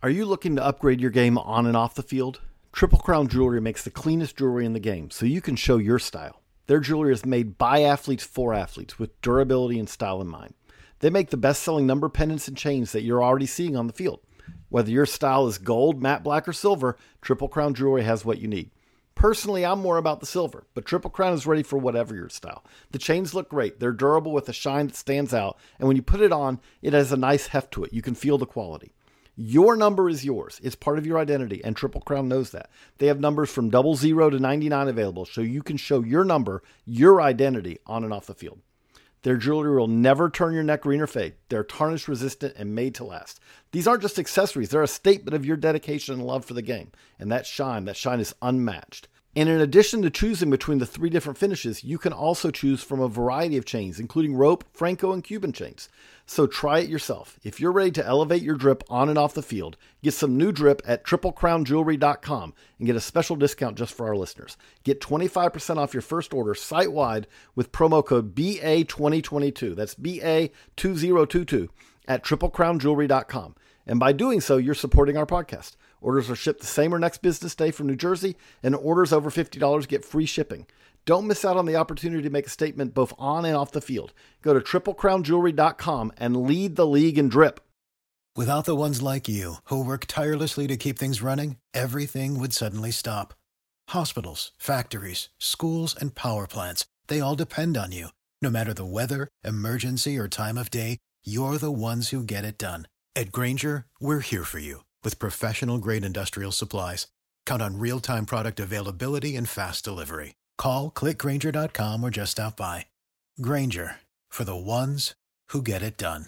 Are you looking to upgrade your game on and off the field? Triple Crown Jewelry makes the cleanest jewelry in the game, so you can show your style. Their jewelry is made by athletes for athletes with durability and style in mind. They make the best-selling number pendants and chains that you're already seeing on the field. Whether your style is gold, matte black, or silver, Triple Crown Jewelry has what you need. Personally, I'm more about the silver, but Triple Crown is ready for whatever your style. The chains look great. They're durable with a shine that stands out, and when you put it on, it has a nice heft to it. You can feel the quality. Your number is yours. It's part of your identity, and Triple Crown knows that. They have numbers from 00 to 99 available, so you can show your number, your identity, on and off the field. Their jewelry will never turn your neck green or fade. They're tarnish resistant and made to last. These aren't just accessories. They're a statement of your dedication and love for the game. And that shine is unmatched. And in addition to choosing between the 3 different finishes, you can also choose from a variety of chains, including rope, Franco, and Cuban chains. So try it yourself. If you're ready to elevate your drip on and off the field, get some new drip at triplecrownjewelry.com and get a special discount just for our listeners. Get 25% off your first order site-wide with promo code BA2022. That's BA2022 at triplecrownjewelry.com. And by doing so, you're supporting our podcast. Orders are shipped the same or next business day from New Jersey, and orders over $50 get free shipping. Don't miss out on the opportunity to make a statement both on and off the field. Go to triplecrownjewelry.com and lead the league in drip. Without the ones like you, who work tirelessly to keep things running, everything would suddenly stop. Hospitals, factories, schools, and power plants, they all depend on you. No matter the weather, emergency, or time of day, you're the ones who get it done. At Grainger, we're here for you with professional-grade industrial supplies. Count on real-time product availability and fast delivery. Call, clickgrainger.com, or just stop by. Grainger, for the ones who get it done.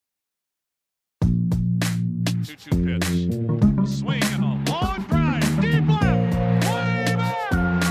2-2 pitch. A swing and a long drive. Deep left. Way back.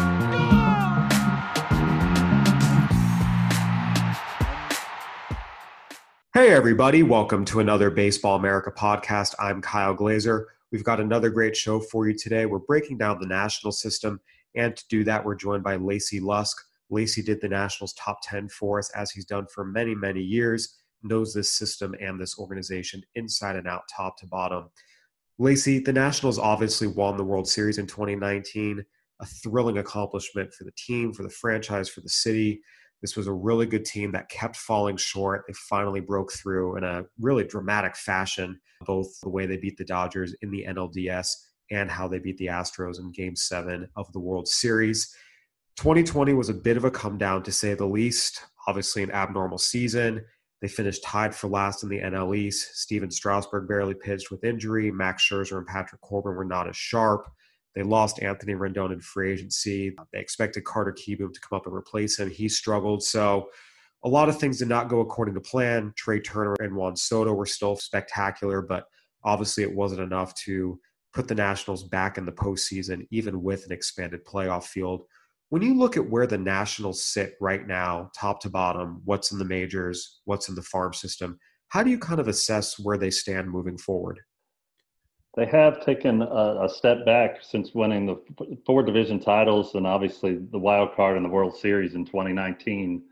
Hey everybody, welcome to another Baseball America podcast. I'm Kyle Glazer. We've got another great show for you today. We're breaking down the National system, and to do that, we're joined by Lacey Lusk. Lacey did the Nationals top 10 for us, as he's done for many, many years, knows this system and this organization inside and out, top to bottom. Lacey, the Nationals obviously won the World Series in 2019, a thrilling accomplishment for the team, for the franchise, for the city. This was a really good team that kept falling short. They finally broke through in a really dramatic fashion, both the way they beat the Dodgers in the NLDS and how they beat the Astros in Game 7 of the World Series. 2020 was a bit of a come down, to say the least. Obviously an abnormal season. They finished tied for last in the NL East. Steven Strasburg barely pitched with injury. Max Scherzer and Patrick Corbin were not as sharp. They lost Anthony Rendon in free agency. They expected Carter Kieboom to come up and replace him. He struggled. So a lot of things did not go according to plan. Trey Turner and Juan Soto were still spectacular, but obviously it wasn't enough to put the Nationals back in the postseason, even with an expanded playoff field. When you look at where the Nationals sit right now, top to bottom, what's in the majors, what's in the farm system, how do you kind of assess where they stand moving forward? They have taken a step back since winning the 4 division titles and obviously the wild card in the World Series in 2019.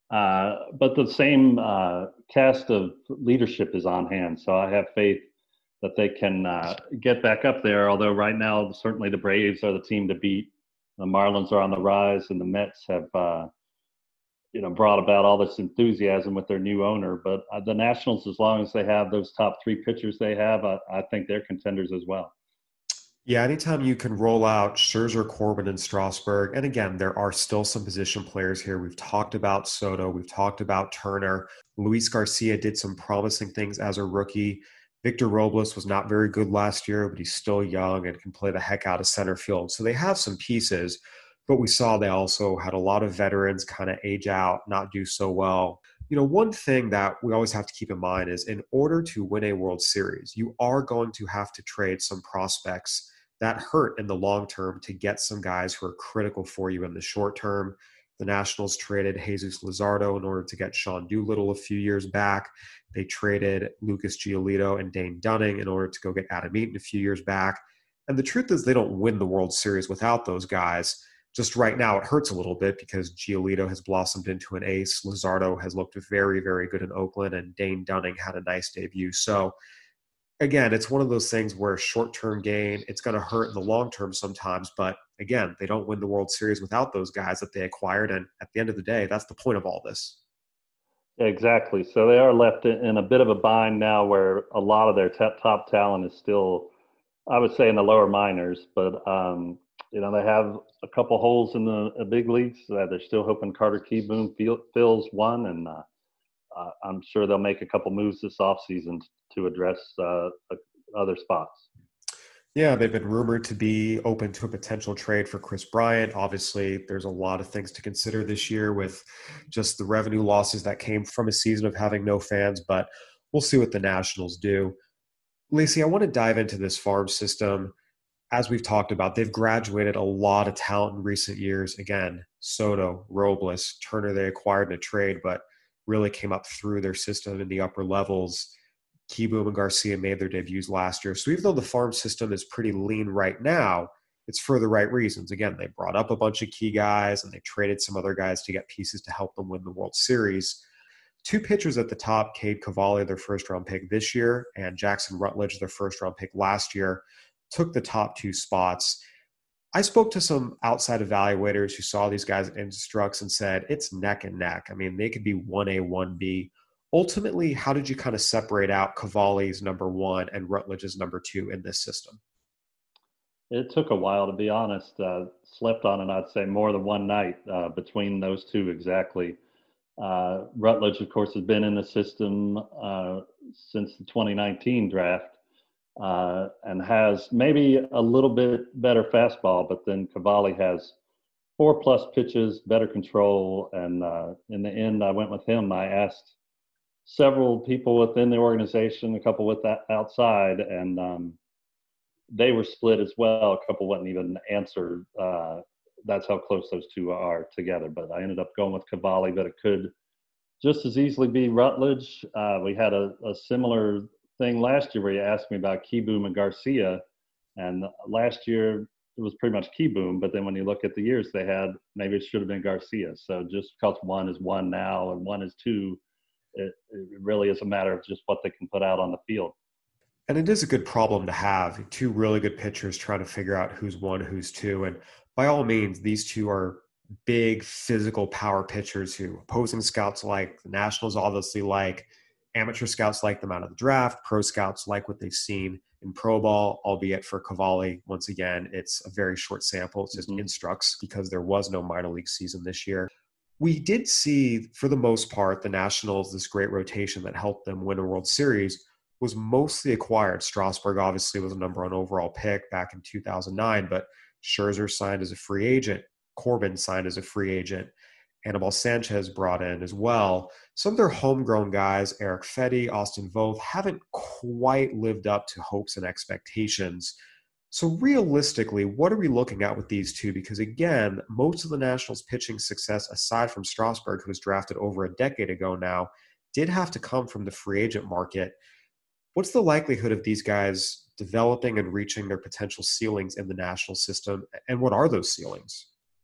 But the same cast of leadership is on hand. So I have faith that they can get back up there, although right now certainly the Braves are the team to beat. The Marlins are on the rise, and the Mets have brought about all this enthusiasm with their new owner. But the Nationals, as long as they have those top 3 pitchers they have, I think they're contenders as well. Yeah, anytime you can roll out Scherzer, Corbin, and Strasburg, and again, there are still some position players here. We've talked about Soto. We've talked about Turner. Luis Garcia did some promising things as a rookie. Victor Robles was not very good last year, but he's still young and can play the heck out of center field. So they have some pieces. But we saw they also had a lot of veterans kind of age out, not do so well. You know, one thing that we always have to keep in mind is in order to win a World Series, you are going to have to trade some prospects that hurt in the long term to get some guys who are critical for you in the short term. The Nationals traded Jesus Luzardo in order to get Sean Doolittle a few years back. They traded Lucas Giolito and Dane Dunning in order to go get Adam Eaton a few years back. And the truth is they don't win the World Series without those guys. Just right now, it hurts a little bit because Giolito has blossomed into an ace. Luzardo has looked very, very good in Oakland, and Dane Dunning had a nice debut. So again, it's one of those things where short-term gain, it's going to hurt in the long term sometimes. But again, they don't win the World Series without those guys that they acquired. And at the end of the day, that's the point of all this. Exactly. So they are left in a bit of a bind now where a lot of their top talent is still, I would say, in the lower minors. But, they have a couple holes in the big leagues that they're still hoping Carter Kieboom fills one. And I'm sure they'll make a couple moves this offseason to address other spots. Yeah, they've been rumored to be open to a potential trade for Chris Bryant. Obviously, there's a lot of things to consider this year with just the revenue losses that came from a season of having no fans, but we'll see what the Nationals do. Lacey, I want to dive into this farm system. As we've talked about, they've graduated a lot of talent in recent years. Again, Soto, Robles, Turner they acquired in a trade, but really came up through their system in the upper levels. Kieboom and Garcia made their debuts last year. So even though the farm system is pretty lean right now, it's for the right reasons. Again, they brought up a bunch of key guys and they traded some other guys to get pieces to help them win the World Series. Two pitchers at the top, Cade Cavalli, their first-round pick this year, and Jackson Rutledge, their first-round pick last year, took the top two spots. I spoke to some outside evaluators who saw these guys in Instructs and said it's neck and neck. I mean, they could be 1A, 1B. Ultimately, how did you kind of separate out Cavalli's number one and Rutledge's number two in this system? It took a while, to be honest. Slept on it, I'd say, more than one night between those two exactly. Rutledge, of course, has been in the system since the 2019 draft and has maybe a little bit better fastball, but then Cavalli has 4+ pitches, better control, and in the end, I went with him. I asked several people within the organization, a couple with that outside, and they were split as well. A couple wouldn't even answer. That's how close those two are together. But I ended up going with Cavalli, but it could just as easily be Rutledge. We had a similar thing last year where you asked me about Kieboom and Garcia, and last year it was pretty much Kieboom, but then when you look at the years they had, maybe it should have been Garcia. So just because one is one now and one is two, it really is a matter of just what they can put out on the field. And it is a good problem to have. Two really good pitchers trying to figure out who's one, who's two. And by all means, these two are big physical power pitchers who opposing scouts like, the Nationals obviously like, amateur scouts like them out of the draft, pro scouts like what they've seen in pro ball, albeit for Cavalli, once again, it's a very short sample. It's just Instructs because there was no minor league season this year. We did see, for the most part, the Nationals, this great rotation that helped them win a World Series was mostly acquired. Strasburg obviously was a number one overall pick back in 2009, but Scherzer signed as a free agent. Corbin signed as a free agent. Anibal Sanchez brought in as well. Some of their homegrown guys, Erick Fedde, Austin Voth, haven't quite lived up to hopes and expectations. So realistically, what are we looking at with these two? Because again, most of the Nationals' pitching success, aside from Strasburg, who was drafted over a decade ago now, did have to come from the free agent market. What's the likelihood of these guys developing and reaching their potential ceilings in the national system? And what are those ceilings?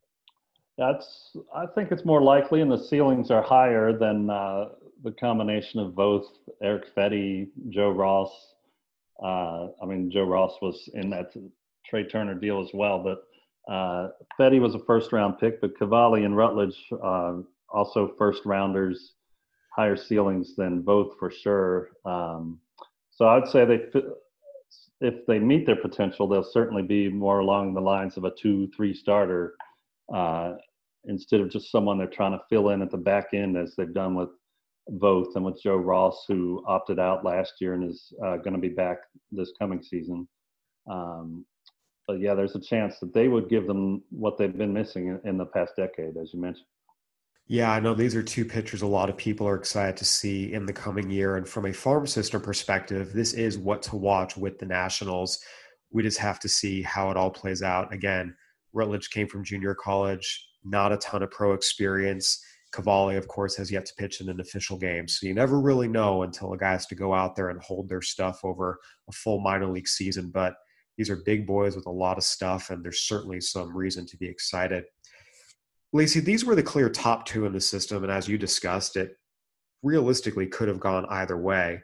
I think it's more likely, and the ceilings are higher than the combination of both Erick Fedde, Joe Ross. Joe Ross was in that Trey Turner deal as well, but Fedde was a first-round pick, but Cavalli and Rutledge also first-rounders, higher ceilings than both for sure. So I'd say if they meet their potential, they'll certainly be more along the lines of a 2-3 starter instead of just someone they're trying to fill in at the back end, as they've done with Voth and with Joe Ross, who opted out last year and is going to be back this coming season. But yeah, there's a chance that they would give them what they've been missing in the past decade, as you mentioned. Yeah, I know these are two pitchers a lot of people are excited to see in the coming year. And from a farm system perspective, this is what to watch with the Nationals. We just have to see how it all plays out. Again, Rutledge came from junior college, not a ton of pro experience. Cavalli, of course, has yet to pitch in an official game. So you never really know until a guy has to go out there and hold their stuff over a full minor league season. But these are big boys with a lot of stuff, and there's certainly some reason to be excited. Lacey, these were the clear top two in the system, and as you discussed, it realistically could have gone either way.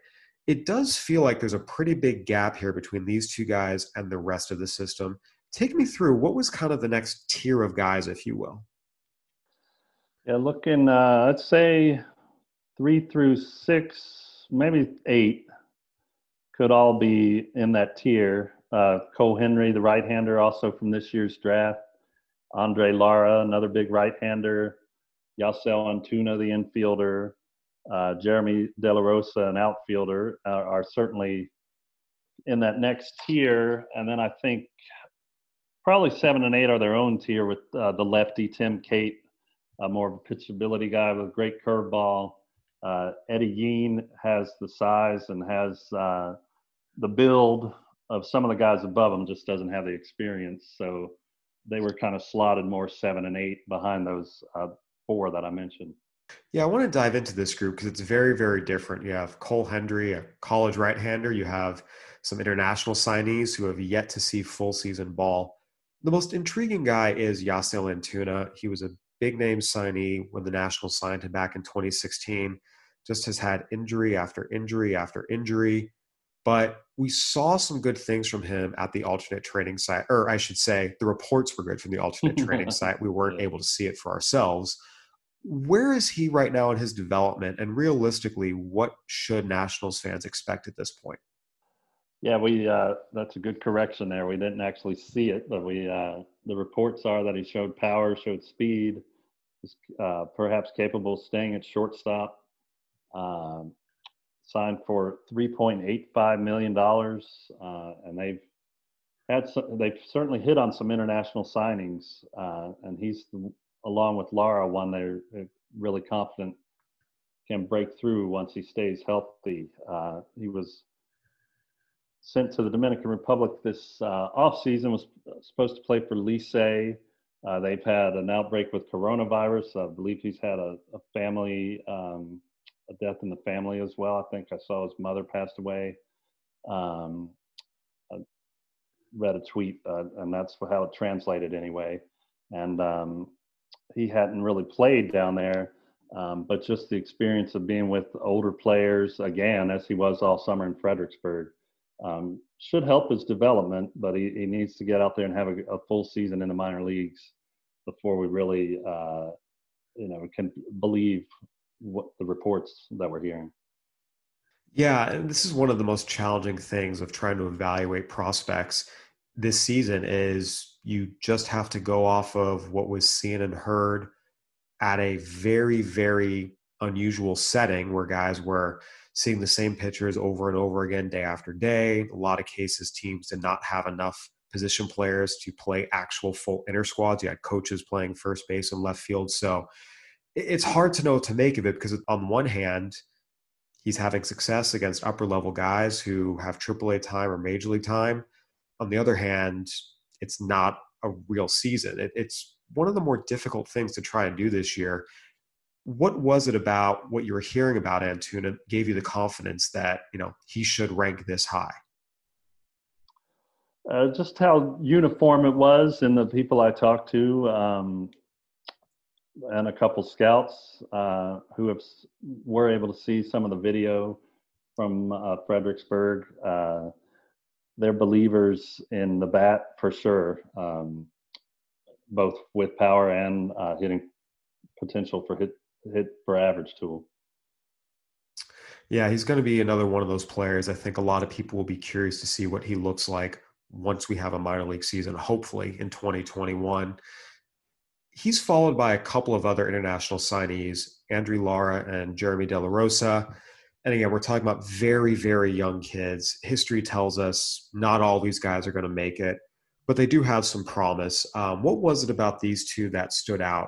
It does feel like there's a pretty big gap here between these two guys and the rest of the system. Take me through what was kind of the next tier of guys, if you will. Yeah, looking, let's say 3 through 6, maybe 8 could all be in that tier. Cole Henry, the right-hander, also from this year's draft. Andre Lara, another big right-hander. Yasel Antuna, the infielder. Jeremy De La Rosa, an outfielder, are certainly in that next tier. And then I think probably 7 and 8 are their own tier with the lefty Tim Cate, more of a pitchability guy with a great curveball. Eddie Yean has the size and has the build of some of the guys above him, just doesn't have the experience. So they were kind of slotted more 7 and 8 behind those 4 that I mentioned. Yeah, I want to dive into this group because it's very, very different. You have Cole Henry, a college right-hander. You have some international signees who have yet to see full season ball. The most intriguing guy is Yasel Antuna. He was a big-name signee when the Nationals signed him back in 2016. Just has had injury after injury after injury. But we saw some good things from him at the alternate training site, or I should say the reports were good from the alternate training site. We weren't able to see it for ourselves. Where is he right now in his development? And realistically, what should Nationals fans expect at this point? Yeah, that's a good correction there. We didn't actually see it, but the reports are that he showed power, showed speed, was perhaps capable of staying at shortstop. Signed for $3.85 million, and they've certainly hit on some international signings, and he's along with Lara one they're really confident can break through once he stays healthy. He was sent to the Dominican Republic this offseason, was supposed to play for Licey. They've had an outbreak with coronavirus. I believe he's had a family a death in the family as well. I think I saw his mother passed away. I read a tweet, and that's how it translated anyway. And he hadn't really played down there, but just the experience of being with older players, again, as he was all summer in Fredericksburg, should help his development, but he needs to get out there and have a full season in the minor leagues before we really can believe what the reports that we're hearing. Yeah, and this is one of the most challenging things of trying to evaluate prospects this season is you just have to go off of what was seen and heard at a very, very unusual setting where guys were seeing the same pitchers over and over again day after day. A lot of cases, teams did not have enough position players to play actual full inter squads. You had coaches playing first base and left field. So it's hard to know what to make of it because on one hand, he's having success against upper level guys who have AAA time or major league time. On the other hand, it's not a real season. It's one of the more difficult things to try and do this year. What was it about what you were hearing about Antuna gave you the confidence that, he should rank this high? Just how uniform it was and the people I talked to, and a couple scouts who were able to see some of the video from Fredericksburg. They're believers in the bat for sure, both with power and hitting potential for hit for average tool. Yeah, he's going to be another one of those players. I think a lot of people will be curious to see what he looks like once we have a minor league season, hopefully in 2021. He's followed by a couple of other international signees, Andrew Lara and Jeremy De La Rosa. And again, we're talking about very, very young kids. History tells us not all these guys are going to make it, but they do have some promise. What was it about these two that stood out?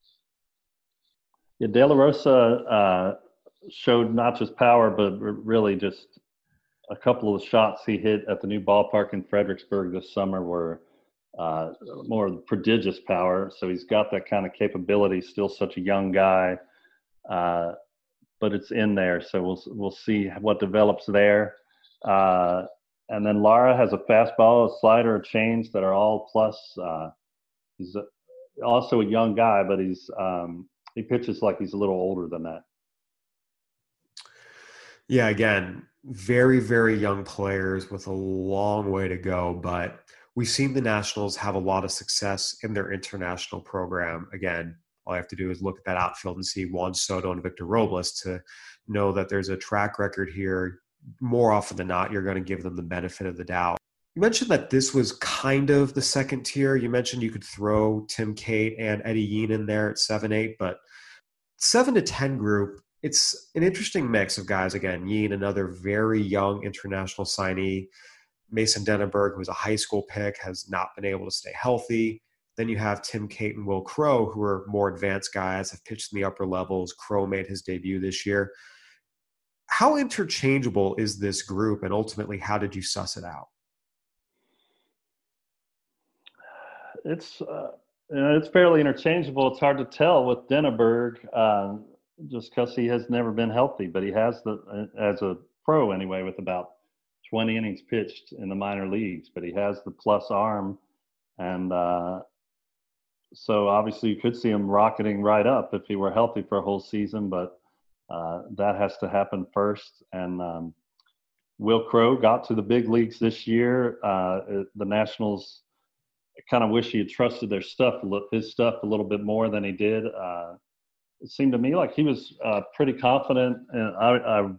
Yeah, De La Rosa showed not just power, but really just a couple of the shots he hit at the new ballpark in Fredericksburg this summer were more prodigious power. So he's got that kind of capability, still such a young guy, but it's in there. So we'll see what develops there. And then Lara has a fastball, a slider, a change that are all plus. He's also a young guy, but he pitches like he's a little older than that. Yeah, again, very, very young players with a long way to go, but we've seen the Nationals have a lot of success in their international program. Again, all I have to do is look at that outfield and see Juan Soto and Victor Robles to know that there's a track record here. More often than not, you're going to give them the benefit of the doubt. You mentioned that this was kind of the second tier. You mentioned you could throw Tim Cate and Eddie Yean in there at 7-8, but 7 to 10 group, it's an interesting mix of guys. Again, Yean, another very young international signee. Mason Denneberg, who was a high school pick, has not been able to stay healthy. Then you have Tim Cate and Will Crowe, who are more advanced guys, have pitched in the upper levels. Crowe made his debut this year. How interchangeable is this group, and ultimately, how did you suss it out? It's fairly interchangeable. It's hard to tell with Denneberg, just because he has never been healthy, but he has as a pro anyway, with about 20 innings pitched in the minor leagues, but he has the plus arm. And so obviously you could see him rocketing right up if he were healthy for a whole season, but that has to happen first. And Will Crowe got to the big leagues this year. The Nationals kind of wish he had trusted his stuff a little bit more than he did. It seemed to me like he was pretty confident. And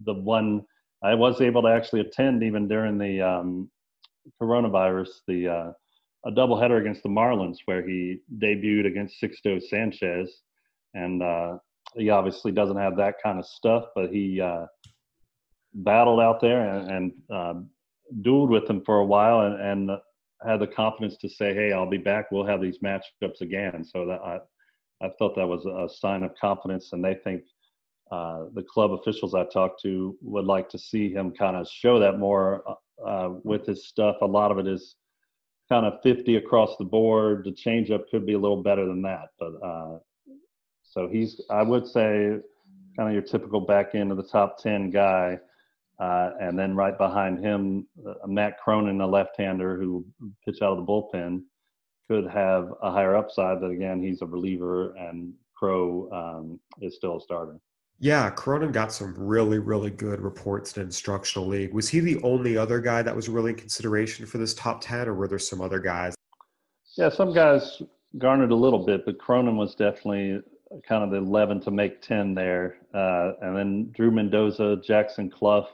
I was able to actually attend even during the coronavirus, a doubleheader against the Marlins where he debuted against Sixto Sanchez. And he obviously doesn't have that kind of stuff, but he battled out there and dueled with him for a while and had the confidence to say, hey, I'll be back. We'll have these matchups again. So that I thought that was a sign of confidence, and they think the club officials I talked to would like to see him kind of show that more with his stuff. A lot of it is kind of 50 across the board. The changeup could be a little better than that, but so he's, I would say, kind of your typical back end of the top 10 guy. And then right behind him, Matt Cronin, a left-hander who pitched out of the bullpen, could have a higher upside. But again, he's a reliever, and Crowe is still a starter. Yeah, Cronin got some really, really good reports in Instructional League. Was he the only other guy that was really in consideration for this top 10, or were there some other guys? Yeah, some guys garnered a little bit, but Cronin was definitely kind of the 11 to make 10 there. And then Drew Mendoza, Jackson Clough,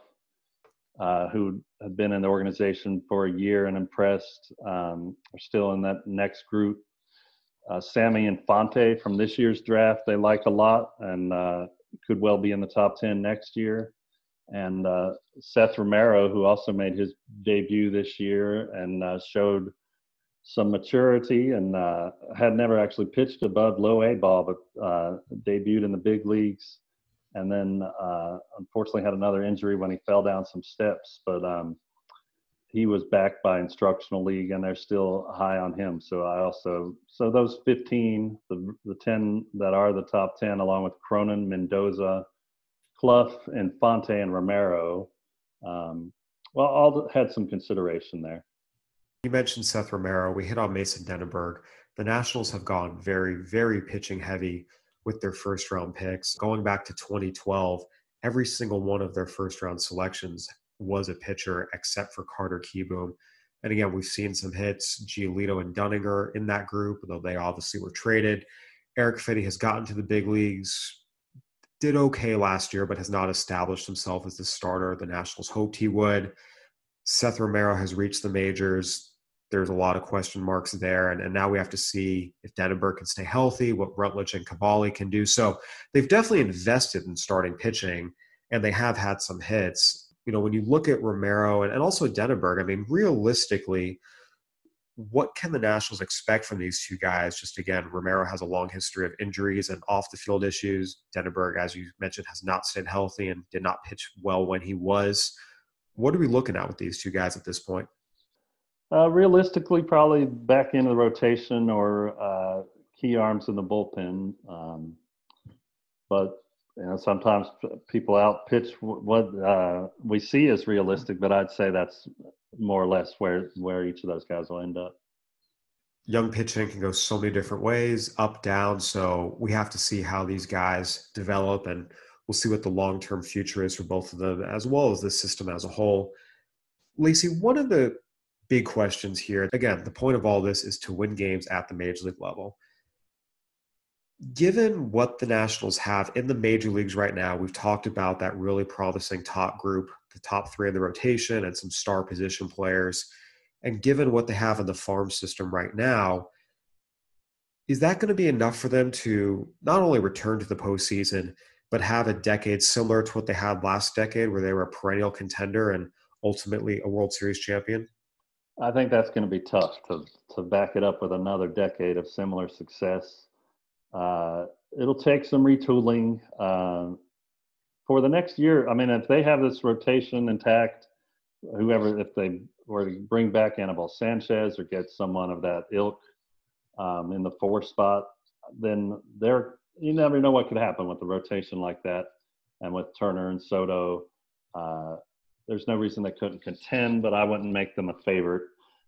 who had been in the organization for a year and impressed, are still in that next group. Sammy Infante from this year's draft, they like a lot and could well be in the top 10 next year. And Seth Romero, who also made his debut this year and showed some maturity and had never actually pitched above low A ball, but debuted in the big leagues. And then unfortunately had another injury when he fell down some steps. But he was backed by Instructional League, and they're still high on him. So so those 15, the 10 that are the top 10, along with Cronin, Mendoza, Clough, Infante, and Romero, all had some consideration there. You mentioned Seth Romero. We hit on Mason Denneberg. The Nationals have gone very, very pitching heavy with their first-round picks. Going back to 2012, every single one of their first-round selections was a pitcher except for Carter Kieboom. And again, we've seen some hits. Giolito and Dunninger in that group, though they obviously were traded. Eric Fitty has gotten to the big leagues, did okay last year, but has not established himself as the starter the Nationals hoped he would. Seth Romero has reached the majors. There's a lot of question marks there. And now we have to see if Denneberg can stay healthy, what Rutledge and Cavalli can do. So they've definitely invested in starting pitching, and they have had some hits. You know, when you look at Romero and also Denneberg, I mean, realistically, what can the Nationals expect from these two guys? Just again, Romero has a long history of injuries and off-the-field issues. Denneberg, as you mentioned, has not stayed healthy and did not pitch well when he was. What are we looking at with these two guys at this point? Realistically, probably back into the rotation or key arms in the bullpen. But you know, sometimes people out pitch what we see as realistic, but I'd say that's more or less where each of those guys will end up. Young pitching can go so many different ways, up, down. So we have to see how these guys develop, and We'll see what the long-term future is for both of them, as well as the system as a whole. Lacey, one of the big questions here, again, the point of all this is to win games at the major league level. Given what the Nationals have in the major leagues right now, we've talked about that really promising top group, the top 3 in the rotation, and some star position players. And given what they have in the farm system right now, is that going to be enough for them to not only return to the postseason, but have a decade similar to what they had last decade, where they were a perennial contender and ultimately a World Series champion? I think that's going to be tough to back it up with another decade of similar success. It'll take some retooling for the next year. I mean, if they have this rotation intact, if they were to bring back Anibal Sanchez or get someone of that ilk in the 4 spot, then you never know what could happen with the rotation like that. And with Turner and Soto, there's no reason they couldn't contend, but I wouldn't make them a favorite.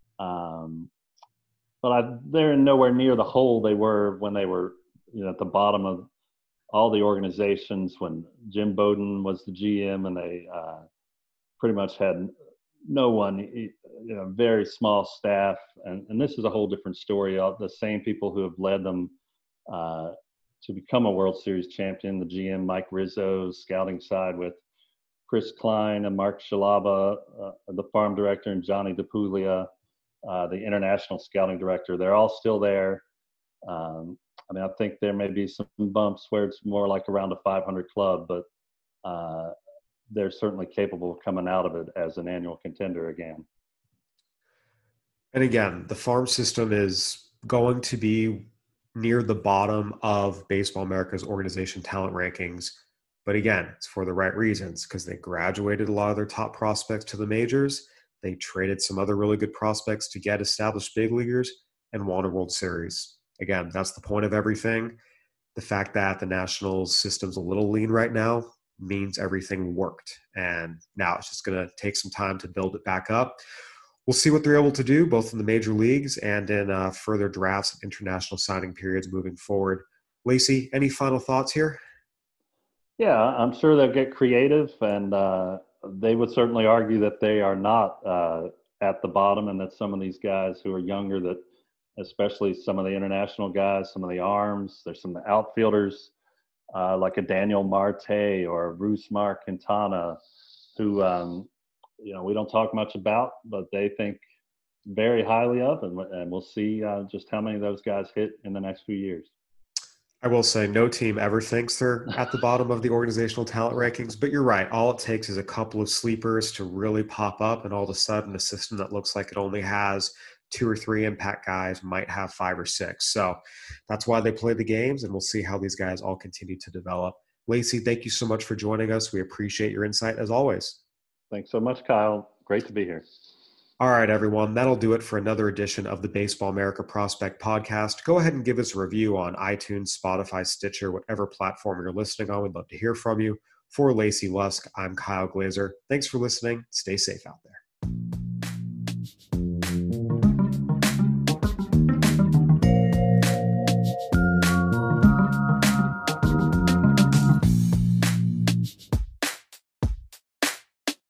But they're nowhere near the hole they were when they were at the bottom of all the organizations when Jim Bowden was the GM and they pretty much had no one, very small staff. And this is a whole different story. The same people who have led them to become a World Series champion, the GM Mike Rizzo's scouting side with Chris Klein and Mark Shalaba, the farm director, and Johnny DePuglia, the international scouting director. They're all still there. I think there may be some bumps where it's more like around a 500 club, but they're certainly capable of coming out of it as an annual contender again. And again, the farm system is going to be near the bottom of Baseball America's organization talent rankings. But again, it's for the right reasons, because they graduated a lot of their top prospects to the majors. They traded some other really good prospects to get established big leaguers and won a World Series. Again, that's the point of everything. The fact that the Nationals system's a little lean right now means everything worked. And now it's just going to take some time to build it back up. We'll see what they're able to do, both in the major leagues and in further drafts and international signing periods moving forward. Lacey, any final thoughts here? Yeah, I'm sure they'll get creative, and they would certainly argue that they are not at the bottom, and that some of these guys who are younger, that especially some of the international guys, some of the arms, there's some outfielders like a Daniel Marte or Rusmar Quintana, who we don't talk much about, but they think very highly of, and we'll see just how many of those guys hit in the next few years. I will say no team ever thinks they're at the bottom of the organizational talent rankings, but you're right. All it takes is a couple of sleepers to really pop up, and all of a sudden a system that looks like it only has 2 or 3 impact guys might have 5 or 6. So that's why they play the games, and we'll see how these guys all continue to develop. Lacey, thank you so much for joining us. We appreciate your insight as always. Thanks so much, Kyle. Great to be here. All right, everyone. That'll do it for another edition of the Baseball America Prospect Podcast. Go ahead and give us a review on iTunes, Spotify, Stitcher, whatever platform you're listening on. We'd love to hear from you. For Lacey Lusk, I'm Kyle Glazer. Thanks for listening. Stay safe out there.